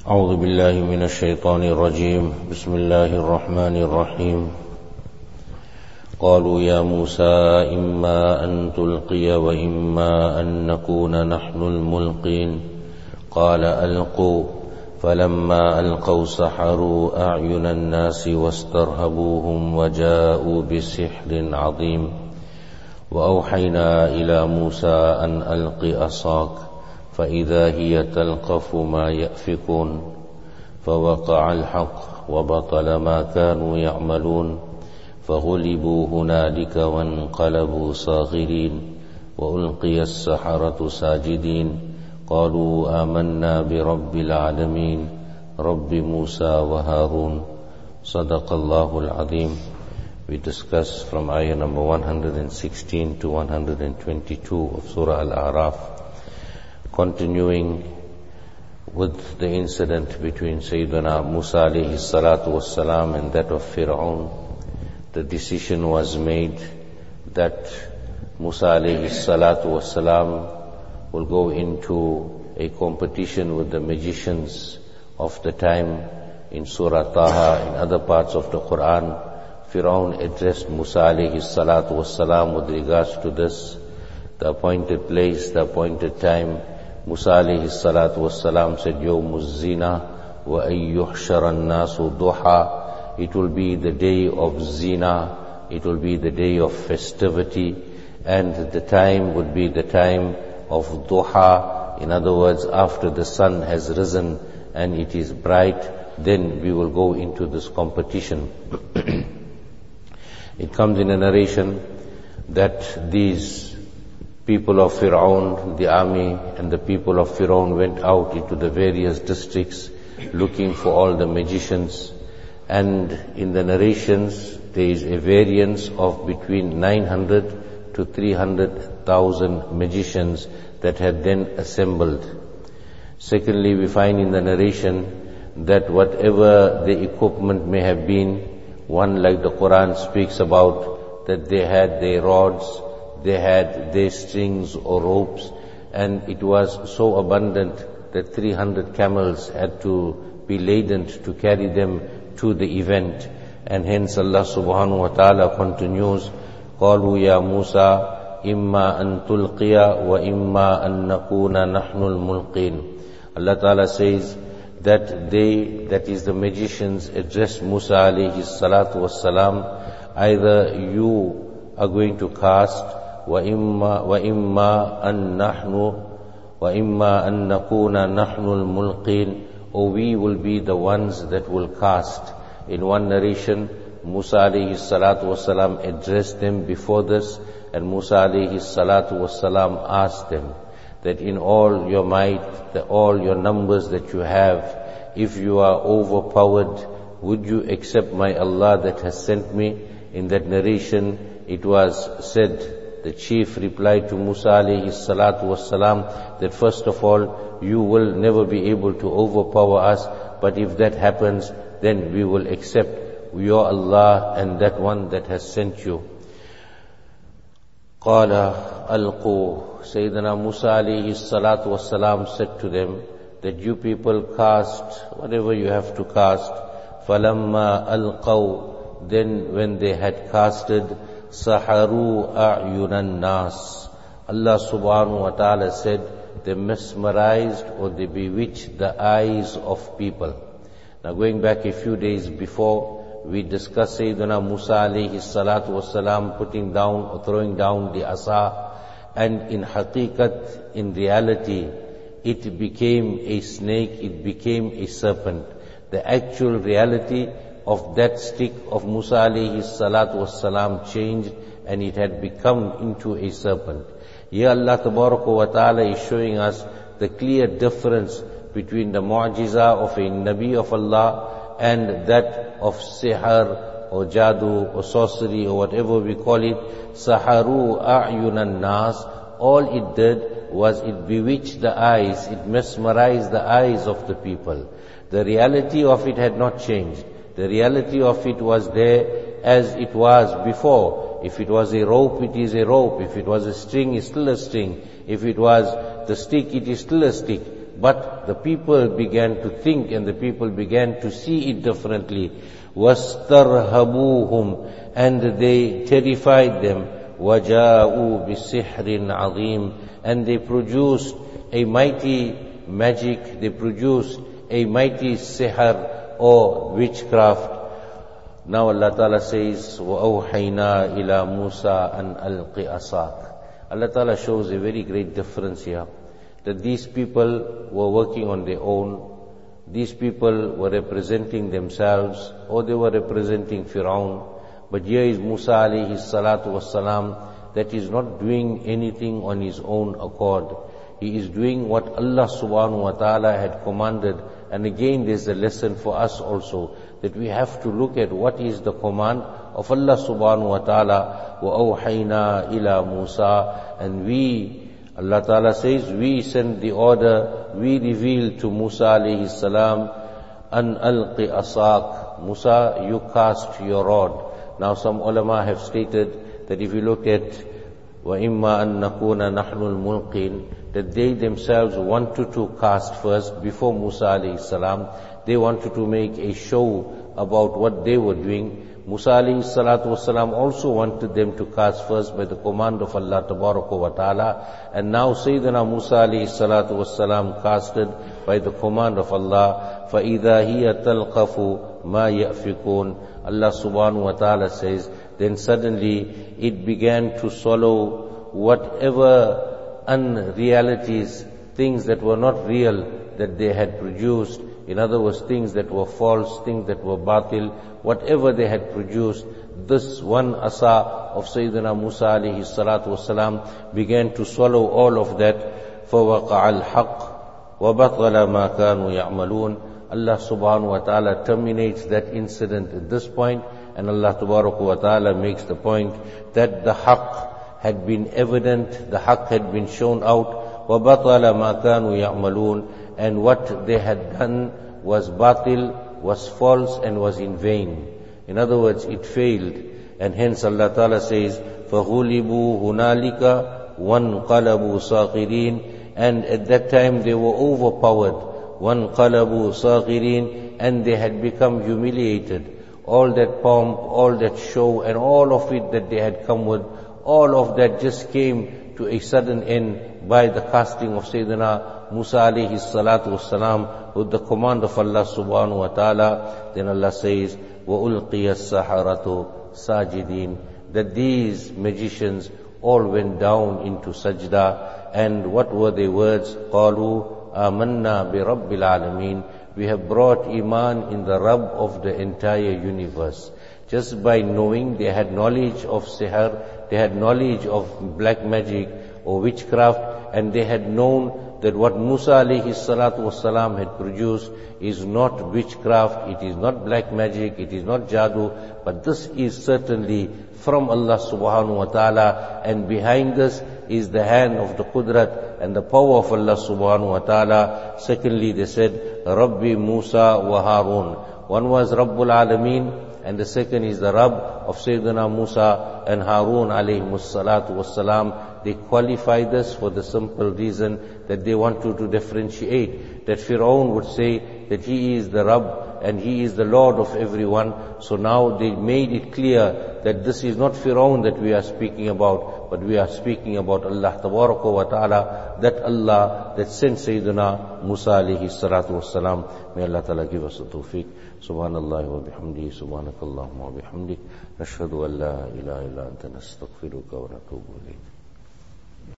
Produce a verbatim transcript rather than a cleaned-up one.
أعوذ بالله من الشيطان الرجيم بسم الله الرحمن الرحيم قالوا يا موسى إما أن تلقي وإما أن نكون نحن الملقين قال ألقوا فلما ألقوا سحروا أعين الناس واسترهبوهم وجاءوا بسحر عظيم وأوحينا إلى موسى أن ألق عصاك فإذا هي تلقف ما يأفكون فوقع الحق وبطل ما كانوا يعملون فغلبوا هنالك وانقلبوا صاغرين وألقي السحرة ساجدين قالوا آمنا برب العالمين رب موسى وهارون صدق الله العظيم. We discuss from ayah number one hundred sixteen to one hundred twenty-two of Surah Al-A'raf, continuing with the incident between Sayyidina Musa alayhi salatu wassalam and that of Fir'aun. The decision was made that Musa alayhi salatu wassalam will go into a competition with the magicians of the time. In Surah Taha, in other parts of the Quran, Fir'aun addressed Musa alayhi salatu wassalam with regards to this, the appointed place, the appointed time. Musa alayhi salatu wassalam said, Yawmuz zina wa ayyuhsharan nasu duha. It will be the day of zina, it will be the day of festivity, and the time would be the time of duha. In other words, after the sun has risen and it is bright, then we will go into this competition. It comes in a narration that these people of Fir'aun, the army and the people of Fir'aun went out into the various districts looking for all the magicians. And in the narrations, there is a variance of between nine hundred to three hundred thousand magicians that had then assembled. Secondly, we find in the narration that whatever the equipment may have been, one like the Quran speaks about, that they had their rods, they had their strings or ropes, and it was so abundant that three hundred camels had to be laden to carry them to the event. And hence Allah subhanahu wa ta'ala continues, قَالُوا يَا مُوسَى إِمَّا أَن تُلْقِيَ وَإِمَّا أَن نَّكُونَ نَحْنُ الْمُلْقِينَ. Allah ta'ala says that they, that is the magicians, addressed Musa alayhi salatu wassalam, either you are going to cast, وَإِمَّا, وَإِمَّا أَن نَحْنُ وَإِمَّا أَن نَّكُونَ نَحْنُ الْمُلْقِينَ, or we will be the ones that will cast. In one narration, Musa alayhi salatu wassalam addressed them before this, and Musa alayhi salatu wassalam asked them that in all your might, the, all your numbers that you have, if you are overpowered, would you accept my Allah that has sent me? In that narration, it was said, the chief replied to Musa alayhi salatu wassalam that first of all, you will never be able to overpower us, but if that happens, then we will accept your Allah and that one that has sent you. قَالَ أَلْقُوا. Sayyidina Musa alayhi salatu wassalam said to them that you people cast whatever you have to cast. فَلَمَّا أَلْقَوْا. Then when they had casted, سَحَرُوا أَعْيُنَ النَّاسِ. Allah subhanahu wa ta'ala said, they mesmerized or they bewitched the eyes of people. Now going back a few days before, we discussed Sayyidina Musa alayhi salatu wasalam putting down or throwing down the asa, and in haqiqat, in reality, it became a snake, it became a serpent. The actual reality of that stick of Musa alayhi salatu wasalam changed and it had become into a serpent. Here Allah tabaraka wa ta'ala is showing us the clear difference between the mu'jiza of a Nabi of Allah and that of sihr or jadoo or sorcery or whatever we call it. Saharu a'yunan nas. All it did was it bewitched the eyes, it mesmerized the eyes of the people. The reality of it had not changed. The reality of it was there as it was before. If it was a rope, it is a rope. If it was a string, it's still a string. If it was the stick, it is still a stick. But the people began to think and the people began to see it differently. وَاسْتَرْهَبُوهُمْ, and they terrified them. وَجَاءُوا بِسِحْرٍ عَظِيمٍ, and they produced a mighty magic, they produced a mighty sihr or witchcraft. Now Allah Ta'ala says, وَأَوْحَيْنَا إِلَى مُوسَىٰ أَنْ أَلْقِ أَصَاكَ. Allah Ta'ala shows a very great difference here, that these people were working on their own. These people were representing themselves, or they were representing Fir'aun. But here is Musa alayhi salatu wassalam, that is not doing anything on his own accord. He is doing what Allah subhanahu wa ta'ala had commanded. And again there's a lesson for us also, that we have to look at what is the command of Allah subhanahu wa ta'ala. وَأَوْحَيْنَا إِلَى مُوسَىٰ, and we, Allah Ta'ala says, we send the order, we reveal to Musa alayhi salam, an alqi asak, Musa, you cast your rod. Now some ulama have stated that if you look at وَإِمَّا أَن نَكُونَ نَحْنُ الْمُلْقِينَ, that they themselves wanted to cast first before Musa alayhi salam. They wanted to make a show about what they were doing. Musa alayhi salatu wasalam also wanted them to cast first by the command of Allah tabaraka wa ta'ala. And now Sayyidina Musa alayhi salatu wasalam casted by the command of Allah. فَإِذَا هِيَ تَلْقَفُ مَا يَأْفِكُونَ. Allah subhanahu wa ta'ala says, then suddenly it began to swallow whatever unrealities, things that were not real, that they had produced. In other words, things that were false, things that were batil, whatever they had produced, this one asa of Sayyidina Musa alayhi salatu wasalam began to swallow all of that. فَوَقَعَ الْحَقِّ وَبَطَلَ مَا كَانُوا يَعْمَلُونَ. Allah subhanahu wa ta'ala terminates that incident at this point, and Allah tabaraka wa ta'ala makes the point that the haqq had been evident, the haqq had been shown out. وَبَطَلَ مَا كَانُوا يَعْمَلُونَ, and what they had done was batil, was false, and was in vain. In other words, it failed. And hence Allah Ta'ala says, فَغُلِبُوا هُنَالِكَ وَانْقَلَبُوا صَاغِرِينَ, and at that time they were overpowered. وَانْقَلَبُوا صَاغِرِينَ, and they had become humiliated. All that pomp, all that show, and all of it that they had come with, all of that just came to a sudden end by the casting of Sayyidina Musa alayhi salatu wassalam with the command of Allah subhanahu wa ta'ala. Then Allah says, وَأُلْقِيَ السَّحَرَةُ سَاجِدِينَ, that these magicians all went down into sajda. And what were their words? قَالُوا آمَنَّا بِرَبِّ الْعَالَمِينَ, we have brought iman in the Rabb of the entire universe. Just by knowing, they had knowledge of sihr, they had knowledge of black magic or witchcraft, and they had known that what Musa alayhi salatu wasalam had produced is not witchcraft, it is not black magic, it is not jadoo, but this is certainly from Allah subhanahu wa ta'ala, and behind this is the hand of the qudrat and the power of Allah subhanahu wa ta'ala. Secondly, they said, Rabbi Musa wa Harun. One was Rabbul Alameen, and the second is the Rabb of Sayyidina Musa and Harun alayhimus salatu wassalam. They qualify this for the simple reason that they want to, to differentiate. That Fir'aun would say that he is the Rabb and he is the Lord of everyone. So now they made it clear that this is not Fir'aun that we are speaking about, but we are speaking about Allah tabaraka wa ta'ala, that Allah that sent Sayyidina Musa alayhi salatu wassalam. May Allah ta'ala give us the tawfiq. Subhanallah wa bihamdihi, subhanakallahumma wa bihamdik, nashhadu an la ilaha illa anta nastaghfiruka wa natubu ilayk.